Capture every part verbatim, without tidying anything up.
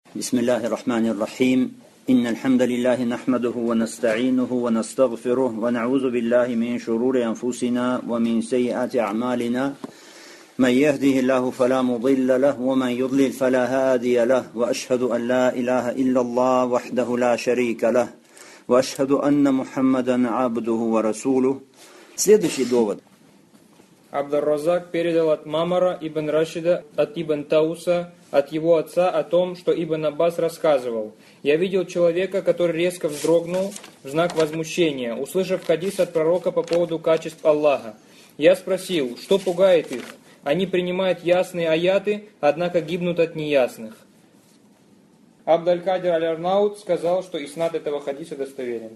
بسم الله الرحمن الرحيم إن الحمد لله نحمده ونستعينه ونستغفره ونعوذ بالله من شرور أنفسنا ومن سيئات أعمالنا من يهده الله فلا مضل له ومن يضلل فلا هادي له وأشهد أن لا إله إلا الله وحده لا شريك له وأشهد أن محمدا عبده ورسوله. Следующий довод. Абд-ар-Разак передал от Мамара ибн Рашида, от ибн Тауса, от его отца о том, что Ибн Аббас рассказывал: «Я видел человека, который резко вздрогнул в знак возмущения, услышав хадис от пророка по поводу качеств Аллаха. Я спросил, что пугает их? Они принимают ясные аяты, однако гибнут от неясных». Абд-аль-Кадир аль-Арнаут сказал, что иснад этого хадиса достоверен.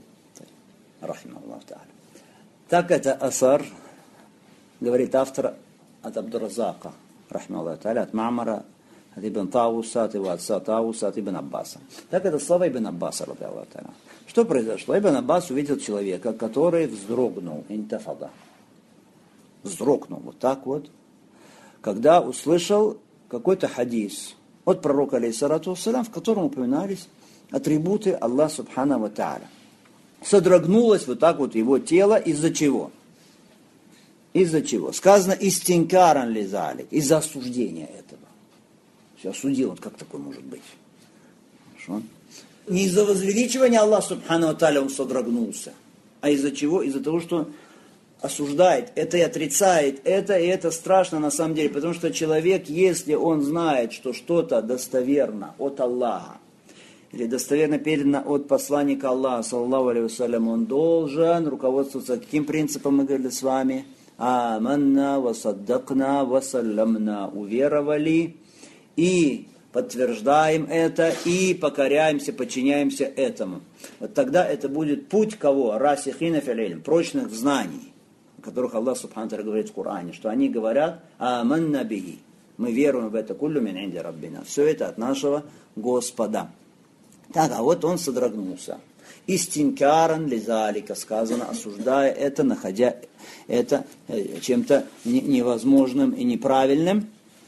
Так это асар, говорит автор, от Абд-ар-Разака, рахмаллаху та'аля, от Мамара, от Ибн Тауса, от его отца Тауса, от Ибн Аббаса. Так это слова Ибн Аббаса, радиаллаху та'аля. Что произошло? Ибн Аббас увидел человека, который вздрогнул, интафада. Вздрогнул, вот так вот, когда услышал какой-то хадис от пророка, алейхиссалату вассалям, в котором упоминались атрибуты Аллаха субхана ва та'аля. Содрогнулось вот так вот его тело, из-за чего? Из-за чего? Сказано истинкаран лизалик, из-за осуждения этого. Все осудил, он как такой может быть? Хорошо? Не из-за возвеличивания Аллаха субхану ва тааля он содрогнулся, а из-за чего? Из-за того, что осуждает это и отрицает это, и это страшно на самом деле, потому что человек, если он знает, что что-то достоверно от Аллаха, или достоверно передано от посланника Аллаха, саллаллаху алейхи вассалям, он должен руководствоваться каким принципом мы говорили с вами? Аманна, васаддакна, вассалямна. Уверовали и подтверждаем это, и покоряемся, подчиняемся этому. Вот тогда это будет путь кого? Расихина фил илм, прочных знаний, о которых Аллах субхану ва тааля говорит в Коране, что они говорят аманна бихи. Мы веруем в это куллю мин инди раббина. Все это от нашего Господа. Так, а вот он содрогнулся. Истинкаран лизалика, сказано, осуждая это, находя это чем-то невозможным и неправильным.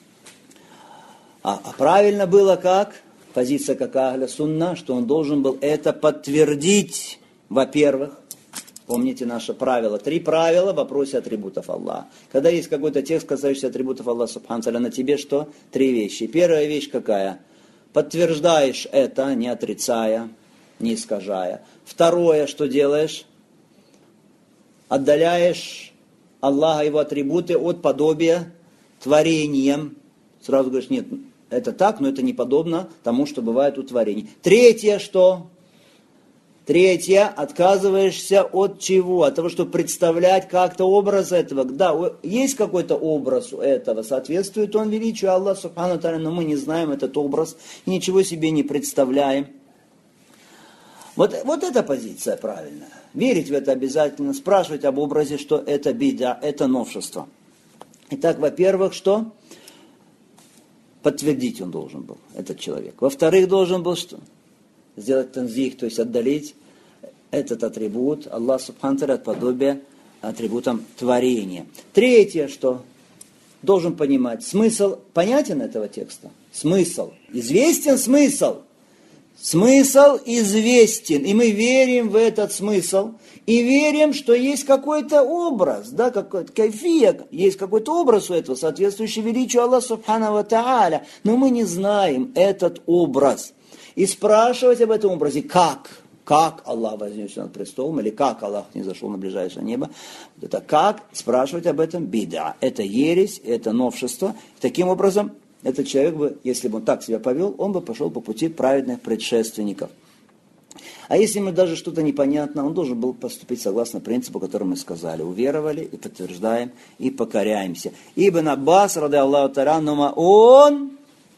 А, а правильно было как? Позиция как ахля сунна, что он должен был это подтвердить. Во-первых, помните наше правило, три правила в вопросе атрибутов Аллаха. Когда есть какой-то текст, касающийся атрибутов Аллаха субхану ва тааля, на тебе что? Три вещи. Первая вещь какая? Подтверждаешь это, не отрицая, не искажая. Второе, что делаешь? Отдаляешь Аллаха, его атрибуты от подобия творением. Сразу говоришь, нет, это так, но это не подобно тому, что бывает у творений. Третье, что? Третье, отказываешься от чего? От того, чтобы представлять как-то образ этого. Да, есть какой-то образ у этого, соответствует он величию Аллаха субхану ва тааля, но мы не знаем этот образ и ничего себе не представляем. Вот, вот эта позиция правильная. Верить в это обязательно, спрашивать об образе, что это бида, это новшество. Итак, во-первых, что? Подтвердить он должен был, этот человек. Во-вторых, должен был что? Сделать танзих, то есть отдалить этот атрибут, Аллах субхану ва тааля, от подобия атрибутам творения. Третье, что? Должен понимать, смысл понятен этого текста? Смысл. Известен смысл? Смысл известен, и мы верим в этот смысл, и верим, что есть какой-то образ, да, какой-то кайфия, есть какой-то образ у этого, соответствующий величию Аллаха субхану ва тааля, но мы не знаем этот образ. И спрашивать об этом образе, как, как Аллах вознесся над престолом, или как Аллах не зашел на ближайшее небо, это как, спрашивать об этом бида, это ересь, это новшество, таким образом, этот человек бы, если бы он так себя повел, он бы пошел по пути праведных предшественников. А если ему даже что-то непонятно, он должен был поступить согласно принципу, который мы сказали. Уверовали и подтверждаем, и покоряемся. Ибн Аббас, радиаллаху та'аля, он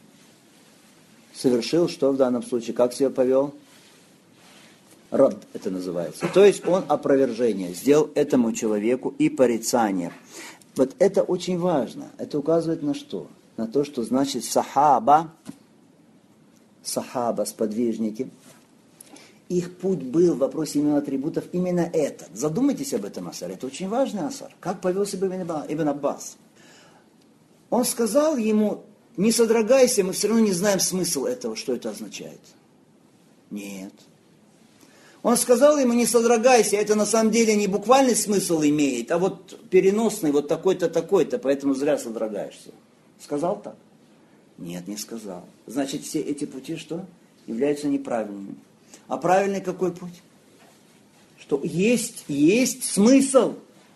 совершил, что в данном случае, как себя повел? Рад это называется. То есть он опровержение сделал этому человеку и порицание. Вот это очень важно. Это указывает на что? На то, что значит сахаба, сахаба, сподвижники, их путь был в вопросе именно атрибутов именно этот. Задумайтесь об этом асаре, это очень важный асар. Как повел себя Ибн Аббас? Он сказал ему не содрогайся, мы все равно не знаем смысл этого, что это означает. Нет. Он сказал ему, не содрогайся, это на самом деле не буквальный смысл имеет, а вот переносный, вот такой-то, такой-то, поэтому зря содрогаешься. Сказал так? Нет, не сказал. Значит, все эти пути что? Являются неправильными. А правильный какой путь? Что есть, есть смысл.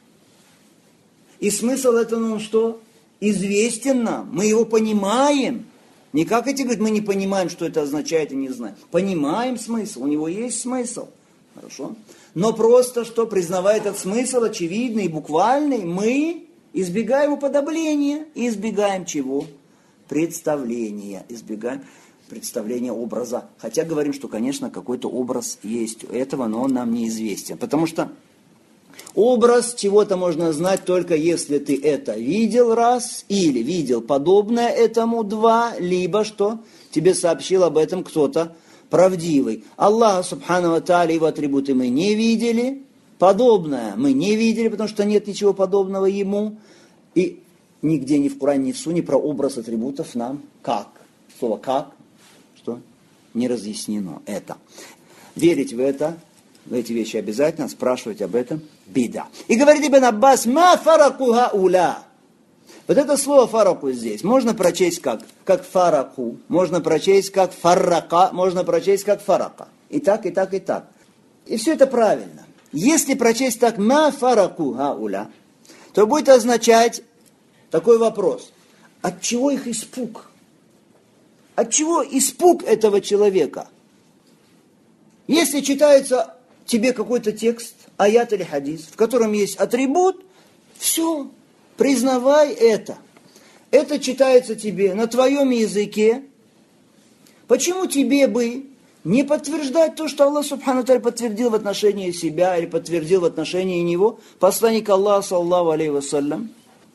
И смысл это, ну что? Известен нам, мы его понимаем. Не как эти говорят, мы не понимаем, что это означает и не знаем. Понимаем смысл, у него есть смысл. Хорошо? Но просто, что признавая этот смысл очевидный и буквальный, мы избегаем уподобления и избегаем чего? Представления. Избегаем представления образа. Хотя говорим, что, конечно, какой-то образ есть у этого, но он нам неизвестен. Потому что образ чего-то можно знать только если ты это видел раз, или видел подобное этому два, либо что тебе сообщил об этом кто-то правдивый. Аллаха субхану ва тааля, его атрибуты мы не видели, подобное мы не видели, потому что нет ничего подобного ему. И нигде ни в Коране, ни в Сунне про образ атрибутов нам как? Слово как? Что? Не разъяснено это. Верить в это, в эти вещи обязательно, спрашивать об этом беда. И говорит Ибн Аббас, ма фараку хауля. Вот это слово фараку здесь можно прочесть как? Как фараку. Можно прочесть как фаррака. Можно прочесть как фарака. И так, и так, и так. И все это правильно. Если прочесть так, ма фараку хауля, то будет означать такой вопрос. От чего их испуг? От чего испуг этого человека? Если читается тебе какой-то текст, аят или хадис, в котором есть атрибут, все, признавай это. Это читается тебе на твоем языке. Почему тебе бы не подтверждать то, что Аллах субхану тааля подтвердил в отношении себя или подтвердил в отношении него, посланник Аллаха, саллаллаху алейхи вассалям?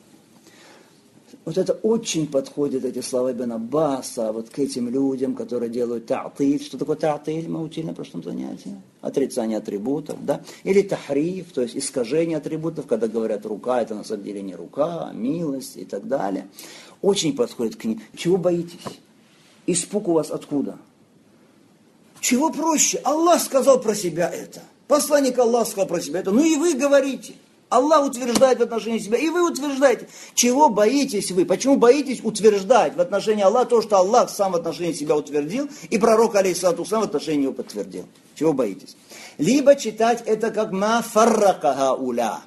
Вот это очень подходит, эти слова Ибн Аббаса, вот к этим людям, которые делают та'тиль. Что такое та'тиль? Мы учили на прошлом занятии. Отрицание атрибутов, да? Или тахриф, то есть искажение атрибутов, когда говорят рука, это на самом деле не рука, а милость и так далее. Очень подходит к ним. Чего боитесь? Испуг у вас откуда? Чего проще? Аллах сказал про себя это. Посланник Аллаха сказал про себя это. Ну и вы говорите. Аллах утверждает в отношении себя, и вы утверждаете. Чего боитесь вы? Почему боитесь утверждать в отношении Аллаха то, что Аллах сам в отношении себя утвердил, и пророк, алейхиссалату сам в отношении него подтвердил? Чего боитесь? Либо читать это как ма фаррака хауля.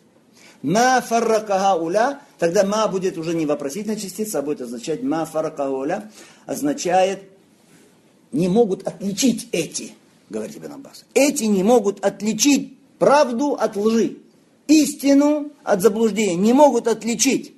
Ма фаррака хауля, тогда ма будет уже не вопросительная частица, а будет означать ма фаррака хауля, означает не могут отличить эти, говорит Ибн Аббас. Эти не могут отличить правду от лжи. Истину от заблуждения не могут отличить.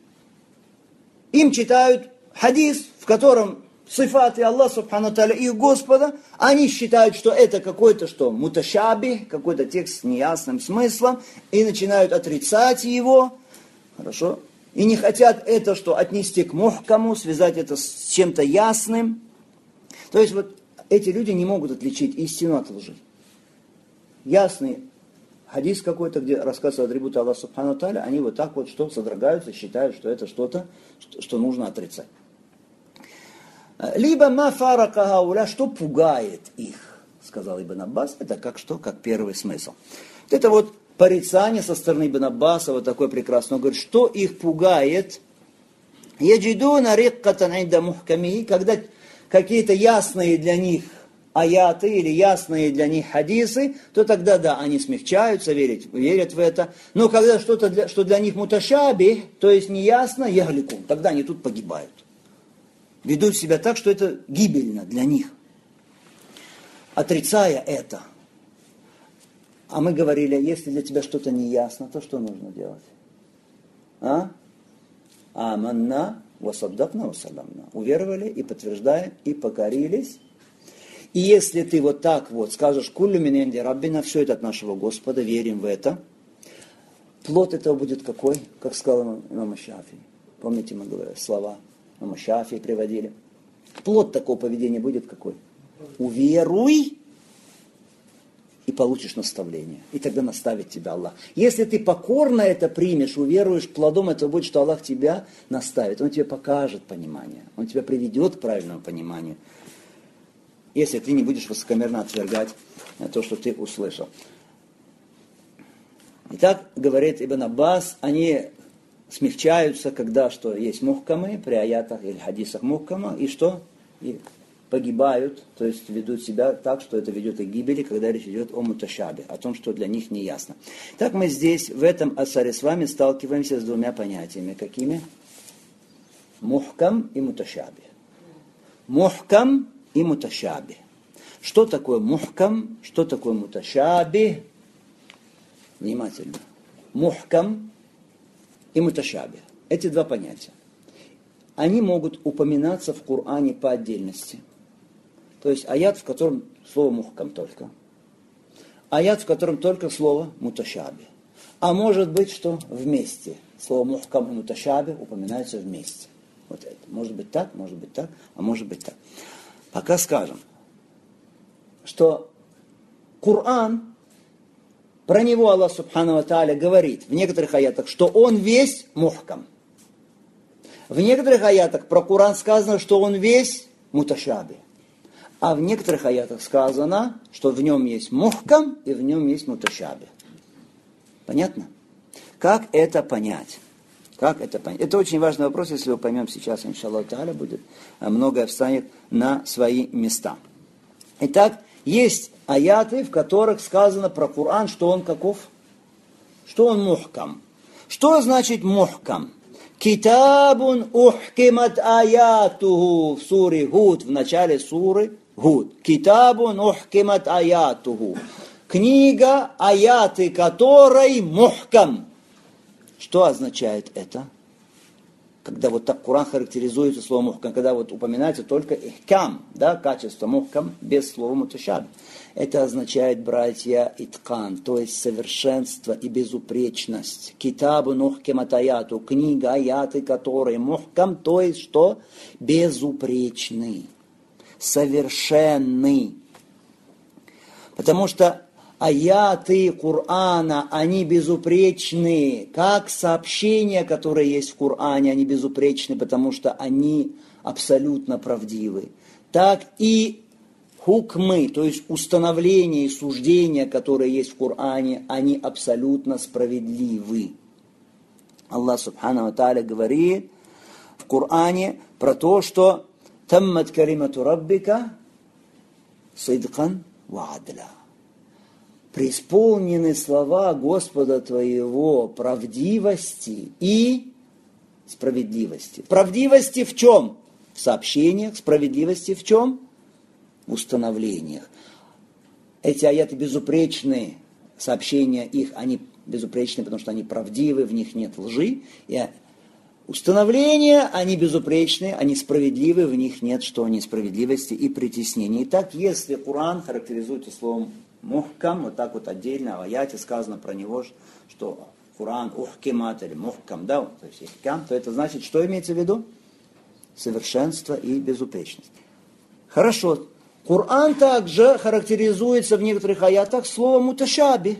Им читают хадис, в котором сифаты Аллаха субхану тааля их Господа, они считают, что это какой-то что, муташаби, какой-то текст с неясным смыслом, и начинают отрицать его, хорошо, и не хотят это что, отнести к мухкаму, связать это с чем-то ясным. То есть вот эти люди не могут отличить истину от лжи. Ясный хадис какой-то, где рассказывают атрибуты Аллаха субхану тааля, они вот так вот что содрогаются, считают, что это что-то, что, что нужно отрицать. Либо ма фарака хауля, что пугает их, сказал Ибн Аббас, это как что, как первый смысл. Вот это вот порицание со стороны Ибн Аббаса, вот такой прекрасный, он говорит, что их пугает, яджидуна риккатан инда мухкамихи, когда какие-то ясные для них аяты или ясные для них хадисы, то тогда, да, они смягчаются, верят, верят в это. Но когда что-то, для, что для них муташаби, то есть неясно, яглику, тогда они тут погибают. Ведут себя так, что это гибельно для них. Отрицая это. А мы говорили, если для тебя что-то неясно, то что нужно делать? А? Аманна, васаддакна, васалямна. Уверовали и подтверждаем, и покорились. И если ты вот так вот скажешь, куллю мин инди раббина, все это от нашего Господа, верим в это, плод этого будет какой? Как сказал имам Шафии. Помните, мы говорили, слова имама Шафии приводили. Плод такого поведения будет какой? Уверуй и получишь наставление. И тогда наставит тебя Аллах. Если ты покорно это примешь, уверуешь, плодом этого будет, что Аллах тебя наставит. Он тебе покажет понимание. Он тебя приведет к правильному пониманию. Если ты не будешь высокомерно отвергать то, что ты услышал. Итак, говорит Ибн Аббас, они смягчаются, когда что есть мухкамы, при аятах или хадисах мухкама, и что? И погибают, то есть ведут себя так, что это ведет к гибели, когда речь идет о муташабе, о том, что для них не ясно. Так мы здесь, в этом асаре с вами сталкиваемся с двумя понятиями. Какими? Мухкам и муташабе. Мухкам и муташабе. Что такое мухкам? Что такое муташабе? Внимательно. Мухкам и муташабе. Эти два понятия. Они могут упоминаться в Коране по отдельности. То есть аят, в котором слово мухкам только. Аят, в котором только слово муташабе. А может быть, что вместе. Слово мухкам и муташабе упоминаются вместе. Вот это. Может быть так, может быть так, а может быть так. Пока скажем, что Коран, про него Аллах Субхану ва Тааля говорит в некоторых аятах, что он весь мухкам. В некоторых аятах про Коран сказано, что он весь муташаби. А в некоторых аятах сказано, что в нем есть мухкам и в нем есть муташаби. Понятно? Как это понять? Как это понять? Это очень важный вопрос, если мы поймем сейчас, иншаллах тааля, будет, многое встанет на свои места. Итак, есть аяты, в которых сказано про Коран, что он каков? Что он мухкам. Что значит мухкам? Китабун ухкимат аятуху в суре Гуд, в начале суры Гуд. Китабун ухкимат аятуху. Книга, аяты которой мухкам. Что означает это? Когда вот так Коран характеризуется словом мухкам, когда вот упоминается только ихкам, да, качество мухкам без слова муташаб. Это означает, братья, иткан, то есть совершенство и безупречность. Китабу нухкимат аяту, книга, аяты, которые мухкам, то есть что? Безупречный, совершенный. Потому что аяты Корана, они безупречны, как сообщения, которые есть в Коране, они безупречны, потому что они абсолютно правдивы. Так и хукмы, то есть установления и суждения, которые есть в Коране, они абсолютно справедливы. Аллах Субхану ва Тааля говорит в Коране про то, что «Таммат каримату раббика сидкан ва адля». Преисполнены слова Господа твоего правдивости и справедливости. Правдивости в чем? В сообщениях. Справедливости в чем? В установлениях. Эти аяты безупречны, сообщения их, они безупречны, потому что они правдивы, в них нет лжи. И установления, они безупречны, они справедливы, в них нет что несправедливости и притеснений. Итак, если Коран характеризуется словом мухкам, вот так вот отдельно в аяте сказано про него, что Коран ухкимат или мухкам, да, то есть ихкам, то это значит, что имеется в виду? Совершенство и безупречность. Хорошо. Коран также характеризуется в некоторых аятах словом муташаби.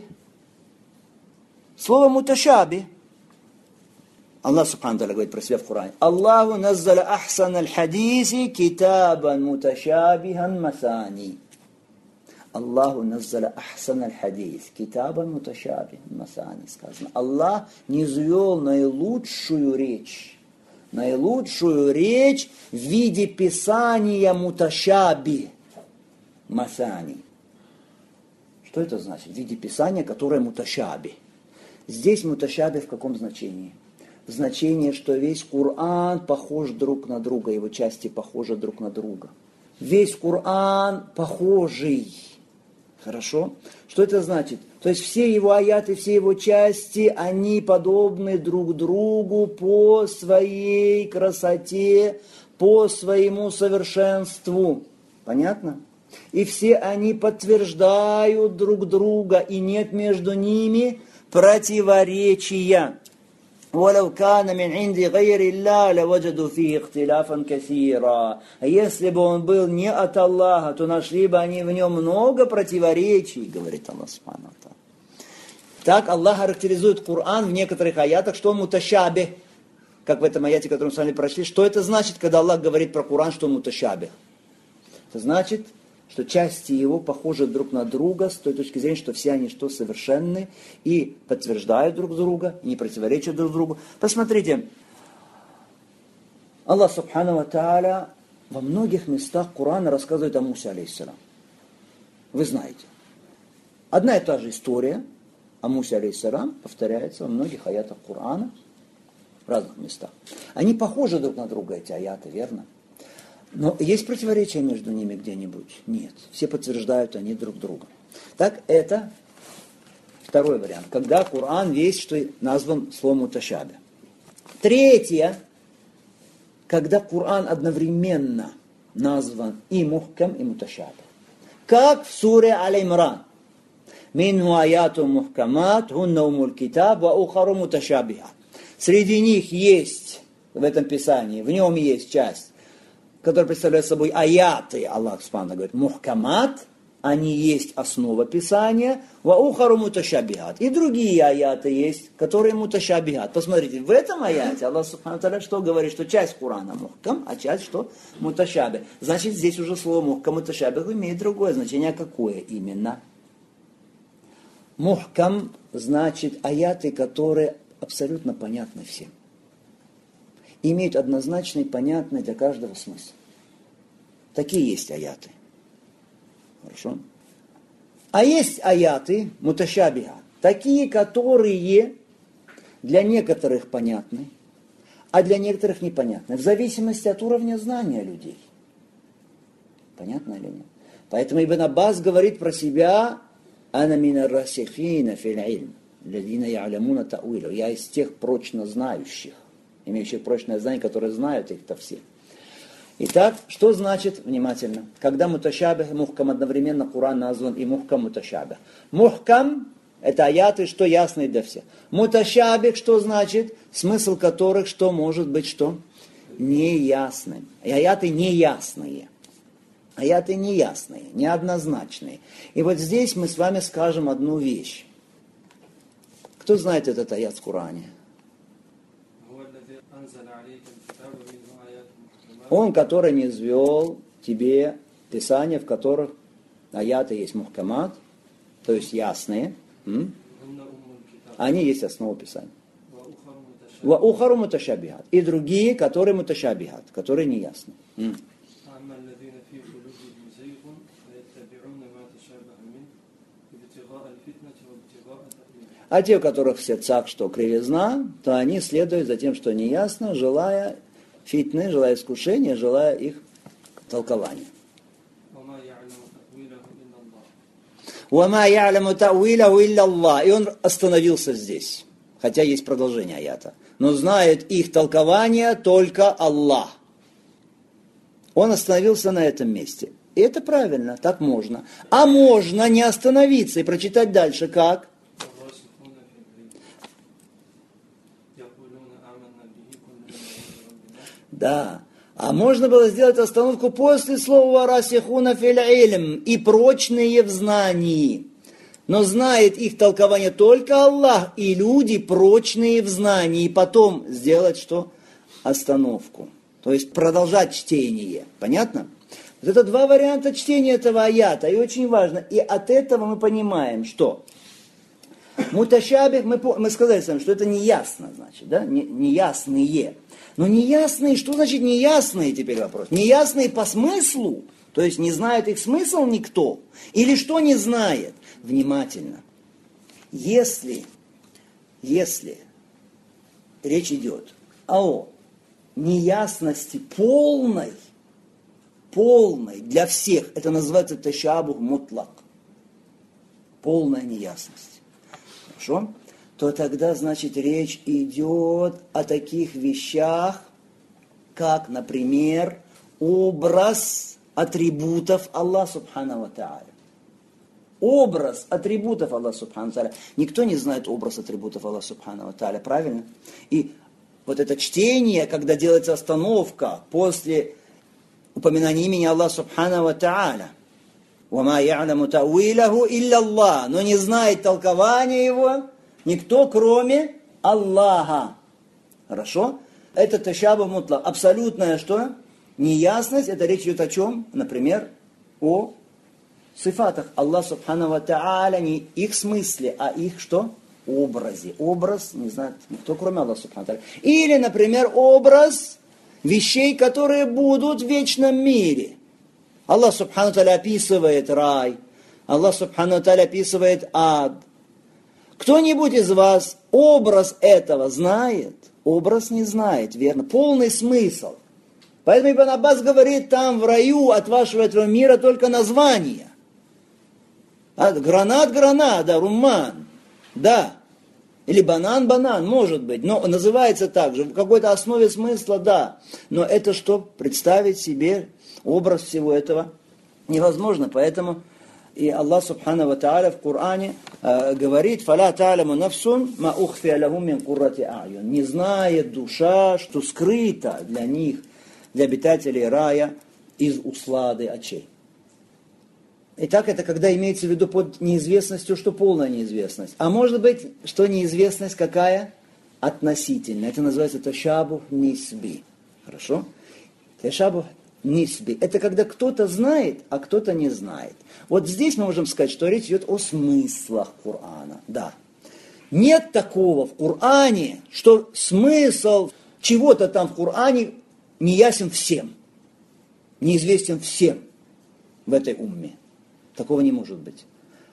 Слово муташаби. Аллах Субхану ва Тааля говорит про себя в Коране. Аллаху наззаля ахсан аль-хадиси китабан муташабихан масани. Аллаху наззаля ахсан аль-хадис китабан муташабихан масани. Сказано. Аллах низвел наилучшую речь. Наилучшую речь в виде писания муташаби. Масани. Что это значит? В виде писания, которое муташаби. Здесь муташаби в каком значении? В значении, что весь Коран похож друг на друга, его части похожи друг на друга. Весь Коран похожий. Хорошо? Что это значит? То есть все его аяты, все его части, они подобны друг другу по своей красоте, по своему совершенству. Понятно? И все они подтверждают друг друга, и нет между ними противоречия. وَلَوْ كَانَ مِنْ عِنْدِ غَيْرِ اللَّهِ لَوَجَدُوا فِيهِ اخْتِلَافًا كَثِيرًا. А если бы он был не от Аллаха, то нашли бы они в нем много противоречий, говорит Аллах Субхану ва Тааля. Так Аллах характеризует Коран в некоторых аятах, что он муташабих, как в этом аяте, который мы с вами прочли. Что это значит, когда Аллах говорит про Коран, что он муташабих? Это значит, что части его похожи друг на друга с той точки зрения, что все они что совершенны и подтверждают друг друга, и не противоречат друг другу. Посмотрите, Аллах Субхану ва Тааля во многих местах Корана рассказывает о Мусе алейхиссалям. Вы знаете. Одна и та же история о Мусе алейхиссалям повторяется во многих аятах Корана в разных местах. Они похожи друг на друга, эти аяты, верно? Но есть противоречия между ними где-нибудь? Нет. Все подтверждают они друг друга. Так, это второй вариант. Когда Коран весь, что назван словом муташабих. Третье. Когда Коран одновременно назван и мухкам, и муташабих. Как в суре Аль-Имран. Минху аяту мухкамат, хунна умуль китаб, ва ухару муташабиха. Среди них есть, в этом писании, в нем есть часть, который представляет собой аяты, Аллах Субхану говорит, мухкамат, они есть основа Писания, ва ухару муташабихат. И другие аяты есть, которые муташабихат. Посмотрите, в этом аяте Аллах Субхану что говорит, что часть Корана мухкам, а часть что? Муташабих. Значит, здесь уже слово мухкам, муташабих имеет другое значение. Какое именно? Мухкам значит аяты, которые абсолютно понятны всем. Имеют однозначный, понятный для каждого смысл. Такие есть аяты. Хорошо? А есть аяты, муташабиха, такие, которые для некоторых понятны, а для некоторых непонятны, в зависимости от уровня знания людей. Понятно или нет? Поэтому Ибн Аббас говорит про себя, «Ана мина расихина фил ильм, ладина я'лямуна та'уилу». Я из тех прочно знающих, имеющих прочное знание, которые знают их-то все. Итак, что значит, внимательно, когда муташабих и мухкам одновременно Коран назван и мухкам муташабих. Мухкам – это аяты, что ясные для всех. Муташабих, что значит? Смысл которых, что может быть, что? Неясным. И аяты неясные. Аяты неясные, неоднозначные. И вот здесь мы с вами скажем одну вещь. Кто знает этот аят в Коране? Он, который низвел тебе Писания, в которых аяты есть мухкамат, то есть ясные. М? Они есть основа Писания. Ва ухару муташабихат. И другие, которые муташабихат, которые не ясны. М? А те, у которых в сердцах что кривизна, то они следуют за тем, что неясно, желая фитны, желая искушения, желая их толкования. وَمَا يَعْلَمُ تَأْوِيلَهُ إِلَّا اللَّهُ. И он остановился здесь, хотя есть продолжение аята. Но знает их толкование только Аллах. Он остановился на этом месте. И это правильно, так можно. А можно не остановиться и прочитать дальше, как? Да. А можно было сделать остановку после слова «расихуна фил илм» и прочные в знании. Но знает их толкование только Аллах и люди прочные в знании. И потом сделать что? Остановку. То есть продолжать чтение. Понятно? Вот это два варианта чтения этого аята. И очень важно. И от этого мы понимаем, что муташабих, мы, мы сказали с вами, что это неясно, значит, да? Не, неясные. Но неясные, что значит неясные теперь вопрос? Неясные по смыслу, то есть не знает их смысл никто. Или что не знает? Внимательно. Если, если речь идет о неясности полной, полной для всех, это называется ташабух мутлак. Полная неясность. Хорошо? То тогда, значит, речь идет о таких вещах, как, например, образ атрибутов Аллаха Субхану ва Тааля. образ атрибутов Аллаха Субхану ва Тааля. Никто не знает образ атрибутов Аллаха Субхану ва Тааля, правильно? И вот это чтение, когда делается остановка после упоминания имени Аллаха Субхану ва Тааля. «Вама я'ламу та'уилаху илля Аллах». Но не знает толкования его никто, кроме Аллаха. Хорошо? Это ташабух мутлак. Абсолютная что? Неясность. Это речь идет о чем? Например, о сифатах Аллаха Субхану ва Тааля. Не их смысле, а их что? Образе. Образ, не знает никто, кроме Аллаха Субхану ва Тааля. Или, например, образ вещей, которые будут в вечном мире. Аллах Субхану ва Тааля описывает рай. Аллах Субхану ва Тааля описывает ад. Кто-нибудь из вас образ этого знает? Образ не знает, верно? Полный смысл. Поэтому Ибн Аббас говорит, там в раю от вашего этого мира только название. А, гранат, гранат, да, румман, да. Или банан, банан, может быть. Но называется так же, в какой-то основе смысла, да. Но это что? Представить себе образ всего этого невозможно. Поэтому и Аллах Субхану ва Тааля в Коране э, говорит: «Фаля та'ламу нафсун ма ухфия лахум мин куррати а'юн». Не знает душа, что скрыто для них, для обитателей рая, из услады очей. Итак, это когда имеется в виду под неизвестностью, что полная неизвестность. А может быть, что неизвестность какая? Относительная. Это называется ташабух нисби. Хорошо? Ташабух нисби. Это когда кто-то знает, а кто-то не знает. Вот здесь мы можем сказать, что речь идет о смыслах Корана. Да. Нет такого в Коране, что смысл чего-то там в Коране не ясен всем. Неизвестен всем в этой умме. Такого не может быть.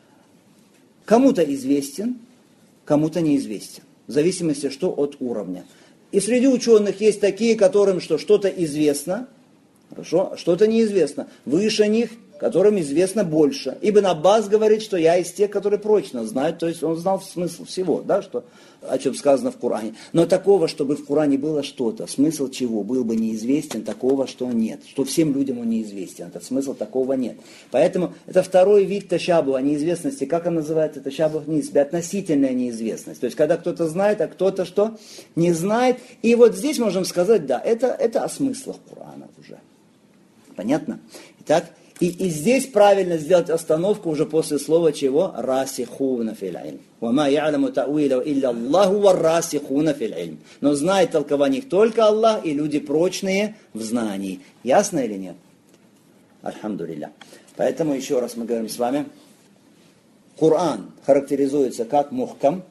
Кому-то известен, кому-то неизвестен. В зависимости что от уровня. И среди ученых есть такие, которым что, что-то известно, хорошо, что-то неизвестно. Выше них, которым известно больше. Ибн Аббас говорит, что я из тех, которые прочно знают, то есть он знал смысл всего, да, что, о чем сказано в Коране. Но такого, чтобы в Коране было что-то, смысл чего был бы неизвестен, такого, что нет. Что всем людям он неизвестен, этот смысл такого нет. Поэтому это второй вид ташабуха, неизвестности. Как он называется? Ташабух нисби, относительная неизвестность. То есть, когда кто-то знает, а кто-то что? Не знает. И вот здесь можем сказать, да, это, это о смыслах Корана уже. Понятно? Итак, И, и здесь правильно сделать остановку уже после слова чего? Расихуна фил илм. Вама я'ламу та'уилаху илля Аллаху ва расихуна фил илм. Но знает толкование их только Аллах и люди прочные в знании. Ясно или нет? Альхамдулилля. Поэтому еще раз мы говорим с вами. Коран характеризуется как мухкам,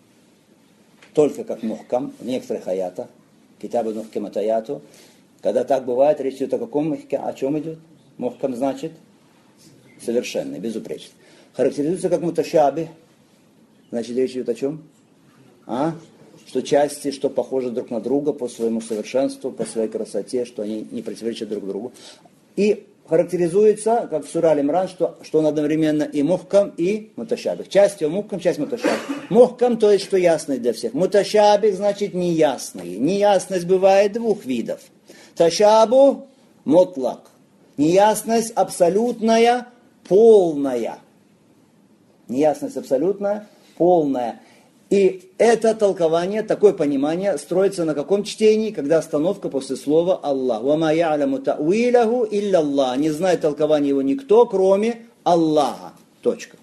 только как мухкам в некоторых аятах. Китабу мухкамат аяту. Когда так бывает, речь идет о каком мухкам, о чем идет? Мухкам значит совершенный, безупречный. Характеризуется как муташабих. Значит, речь идет о чем? А? Что части, что похожи друг на друга по своему совершенству, по своей красоте, что они не противоречат друг другу. И характеризуется, как в суре Аль-Имран, что, что он одновременно и мухкам, и муташабих. Часть его мухкам, часть муташабих. Мухкам, то есть, что ясный для всех. Муташабих значит неясный. Неясность бывает двух видов. Ташабу мутлак. Неясность абсолютная, полная. Неясность абсолютная, полная. И это толкование, такое понимание строится на каком чтении, когда остановка после слова Аллах. «Вама я'ламу та'уилаху илля Аллах». Не знает толкования его никто, кроме Аллаха. Точка.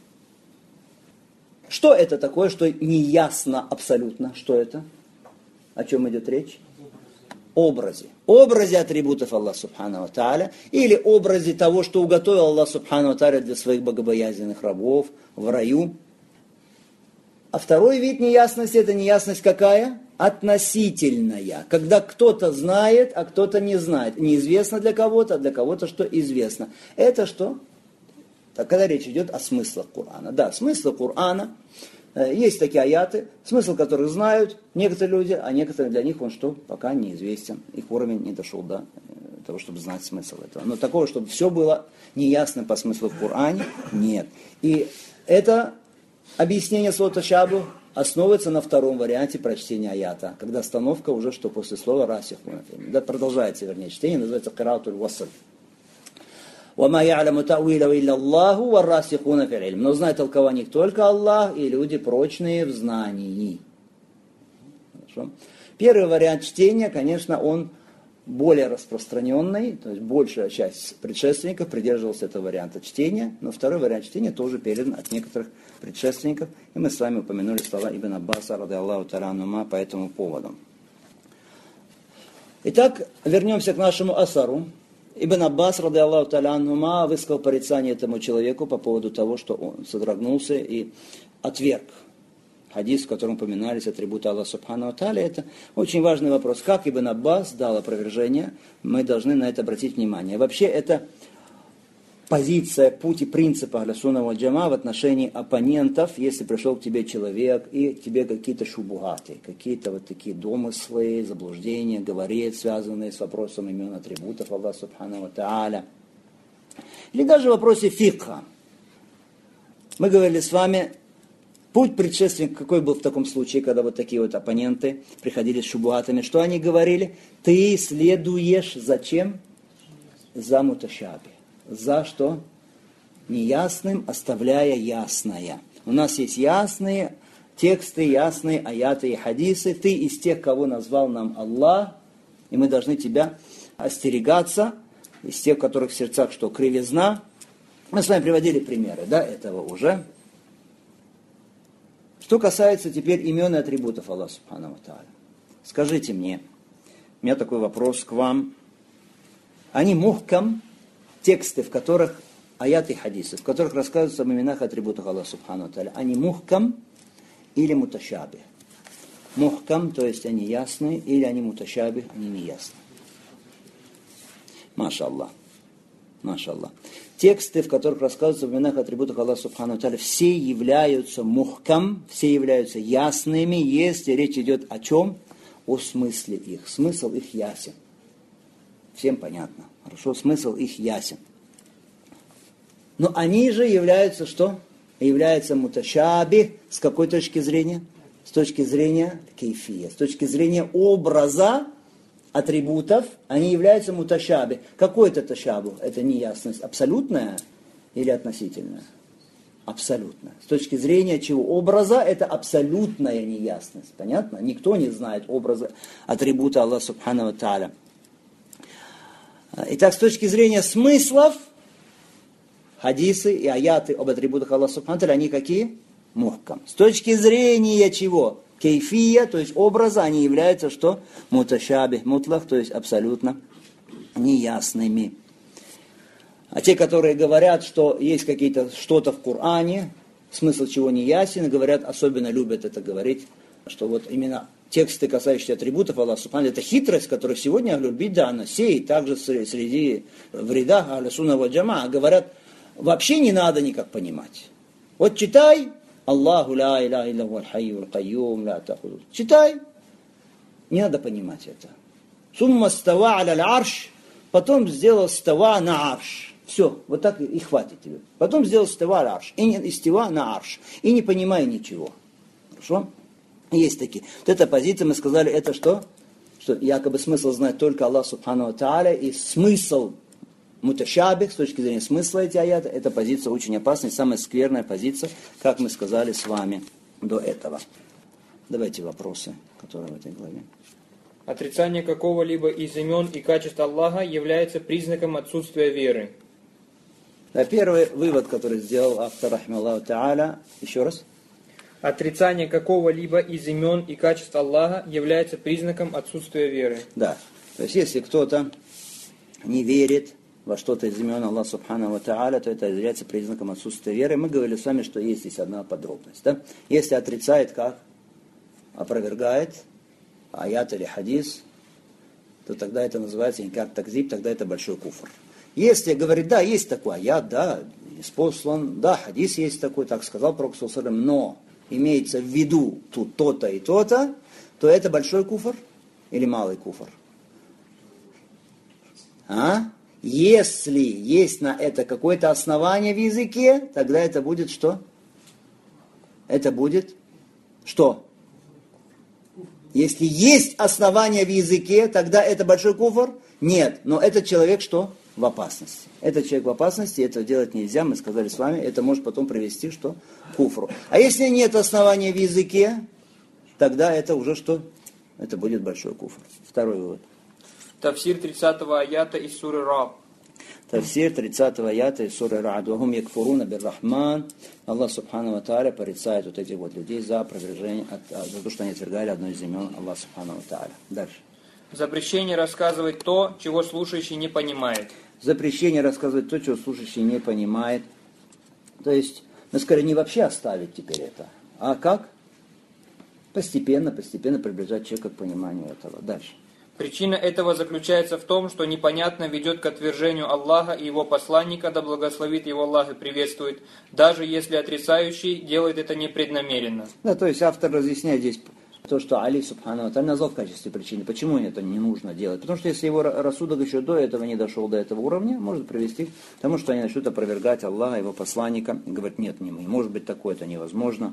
Что это такое, что неясно абсолютно? Что это? О чем идет речь? Образе. Образе атрибутов Аллаха Субхану ва Тааля, или образе того, что уготовил Аллах Субхану ва Тааля для своих богобоязненных рабов в раю. А второй вид неясности, это неясность какая? Относительная. Когда кто-то знает, а кто-то не знает. Неизвестно для кого-то, а для кого-то что известно. Это что? Так, когда речь идет о смыслах Корана. Да, смыслы Корана. Есть такие аяты, смысл которых знают некоторые люди, а некоторые для них он что? Пока неизвестен. Их уровень не дошел до того, чтобы знать смысл этого. Но такого, чтобы все было неясно по смыслу в Коране, нет. И это объяснение слова ташабух основывается на втором варианте прочтения аята, когда остановка уже что после слова расихуна. Да, продолжается, вернее, чтение, называется кираатуль васл. وَمَا يَعْلَمُ تَأْوِيلَهُ إِلَّا اللَّهُ وَالرَّاسِخُونَ فِي الْعِلْمِ. Но знает толкование только Аллах и люди прочные в знании. Хорошо. Первый вариант чтения, конечно, он более распространенный, то есть большая часть предшественников придерживалась этого варианта чтения, но второй вариант чтения тоже передан от некоторых предшественников, и мы с вами упомянули слова Ибн Аббаса, ради Аллаху та'аля анхума, по этому поводу. Итак, вернемся к нашему асару. Ибн Аббас, ради Аллаху та'аля анхума, высказал порицание этому человеку по поводу того, что он содрогнулся и отверг хадис, в котором упоминались атрибуты Аллаха Субхану ва Тааля. Это очень важный вопрос. Как Ибн Аббас дал опровержение, мы должны на это обратить внимание. Вообще, это позиция, путь и принцип Ахля Сунна валь Джамаа в отношении оппонентов, если пришел к тебе человек и к тебе какие-то шубухаты, какие-то вот такие домыслы, заблуждения, говорит, связанные с вопросом имен атрибутов Аллаха Субхану ва Тааля. Или даже в вопросе фикха. Мы говорили с вами, путь предшественник какой был в таком случае, когда вот такие вот оппоненты приходили с шубуатами. Что они говорили? Ты следуешь зачем? За муташаби. За что? Неясным, оставляя ясное. У нас есть ясные тексты, ясные аяты и хадисы. Ты из тех, кого назвал нам Аллах, и мы должны тебя остерегаться, из тех, у которых в сердцах что? Кривизна. Мы с вами приводили примеры, да, этого уже. Что касается теперь имен и атрибутов Аллаха Субхану ва Тааля. Скажите мне, у меня такой вопрос к вам. Они мухкам, тексты, в которых, аяты и хадисы, в которых рассказываются об именах и атрибутах Аллаха Субхану ва Тааля, они мухкам или муташаби? Мухкам, то есть они ясные, или они муташаби, они неясные. Маша Аллах. Маша Аллах. Тексты, в которых рассказываются об именах и атрибутах Аллаха Субхану ва Тааля, все являются мухкам, все являются ясными, если речь идет о чем? О смысле их. Смысл их ясен. Всем понятно. Хорошо, смысл их ясен. Но они же являются что? Являются муташаби. С какой точки зрения? С точки зрения кейфия. С точки зрения образа атрибутов, они являются муташаби. Какой это ташабу? Это неясность абсолютная или относительная? Абсолютная. С точки зрения чего? Образа, это абсолютная неясность. Понятно? Никто не знает образа атрибута Аллаха Субхану ва Тааля. Итак, с точки зрения смыслов, хадисы и аяты об атрибутах Аллаха Субхану ва Тааля, они какие? Мухкам. С точки зрения чего? Кейфия, то есть образа, они являются что? Муташаби, мутлах, то есть абсолютно неясными. А те, которые говорят, что есть какие-то что-то в Коране, смысл чего не ясен, говорят, особенно любят это говорить, что вот именно тексты, касающиеся атрибутов Аллаха Субхану, это хитрость, которую сегодня Ахлюль Бидда, она сеет, также среди в рядах Ахля Сунна валь Джамаа, говорят, вообще не надо никак понимать. Вот читай, Аллаху ла иляха илля хуаль хайюл кайюм ла тахузу. Читай. Не надо понимать это. Сумма става аля арш, потом сделал става на арш. Все, вот так и хватит тебе. Потом сделал става аля арш. И не става на арш. И не понимай ничего. Хорошо? Есть такие. Вот эта позиция, мы сказали, это что? Что якобы смысл знает только Аллах Субхану ва Тааля, и смысл муташабих, с точки зрения смысла эти аяты, эта позиция очень опасная, самая скверная позиция, как мы сказали с вами до этого. Давайте вопросы, которые в этой главе. Отрицание какого-либо из имен и качеств Аллаха является признаком отсутствия веры. Да, первый вывод, который сделал автор, рахмаллаху та'аля, еще раз. Отрицание какого-либо из имен и качеств Аллаха является признаком отсутствия веры. Да, то есть если кто-то не верит во что-то из имен Аллаха Субхану ва Тааля, то это является признаком отсутствия веры. Мы говорили с вами, что есть здесь одна подробность. Да? Если отрицает, как? Опровергает аят или хадис, то тогда это называется инкар такзиб, тогда это большой куфр. Если говорит, да, есть такой аят, да, испослан, да, хадис есть такой, так сказал Пророк саллаллаху алейхи ва саллям, но имеется в виду тут то-то и то-то, то это большой куфр или малый куфр? А? Если есть на это какое-то основание в языке, тогда это будет что? Это будет что? Если есть основание в языке, тогда это большой куфр? Нет. Но этот человек что? в опасности. Этот человек в опасности, это делать нельзя, мы сказали с вами, это может потом привести что? К куфру. А если нет основания в языке, тогда это уже что? Это будет большой куфр. Второй вывод. Тафсир тридцатого аята из суры Раб. Тафсир тридцатого аята из суры Рад. Вахум якфуруна бир-Рахман. Аллах Субхану ва Тааля порицает вот этих вот людей за опровержение, за то, что они отвергали одно из имен Аллаха Субхану ва Тааля. Дальше. Запрещение рассказывать то, чего слушающий не понимает. Запрещение рассказывать то, чего слушающий не понимает. То есть, мы скорее не вообще оставить теперь это, а как? Постепенно, постепенно приближать человека к пониманию этого. Дальше. Причина этого заключается в том, что непонятно ведет к отвержению Аллаха и Его посланника, да благословит Его Аллах и приветствует, даже если отрицающий делает это непреднамеренно. Да, то есть автор разъясняет здесь то, что Али Субхану ва Тааля назвал в качестве причины. Почему это не нужно делать? Потому что если его рассудок еще до этого не дошел до этого уровня, может привести к тому, что они начнут опровергать Аллаха, Его посланника, и говорят, нет, не может быть такое, это невозможно.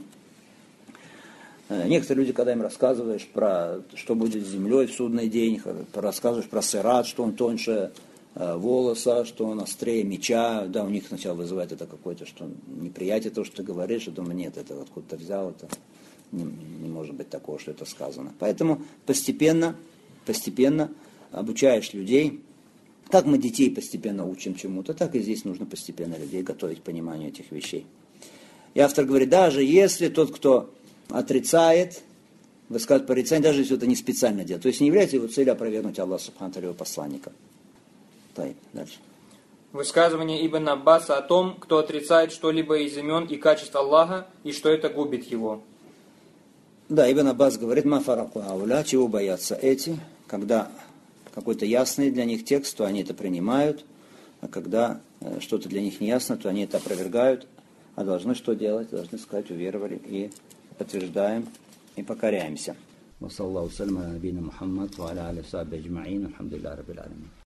Некоторые люди, когда им рассказываешь про, что будет с землей в судный день, рассказываешь про сират, что он тоньше волоса, что он острее меча, да, у них сначала вызывает это какое-то что неприятие, то, что ты говоришь, и думаю, нет, это откуда-то взял, это не, не может быть такого, что это сказано. Поэтому постепенно, постепенно обучаешь людей, как мы детей постепенно учим чему-то, так и здесь нужно постепенно людей готовить к пониманию этих вещей. И автор говорит, даже если тот, кто отрицает, высказывает порицание, даже если это не специально делает. То есть не является его целью опровергнуть Аллаха Субхану ва Тааля, его посланника. Так, дальше. Высказывание Ибн Аббаса о том, кто отрицает что-либо из имен и качеств Аллаха, и что это губит его. Да, Ибн Аббас говорит, ма фараку ауля, чего боятся эти, когда какой-то ясный для них текст, то они это принимают, а когда что-то для них не ясно, то они это опровергают, а должны что делать? Должны сказать, уверовали и подтверждаем и покоряемся. Wa sallallahu sallam ala nabiyina Muhammad wa ala alihi wa sahbihi ajma'in. Alhamdulillah rabbil alamin.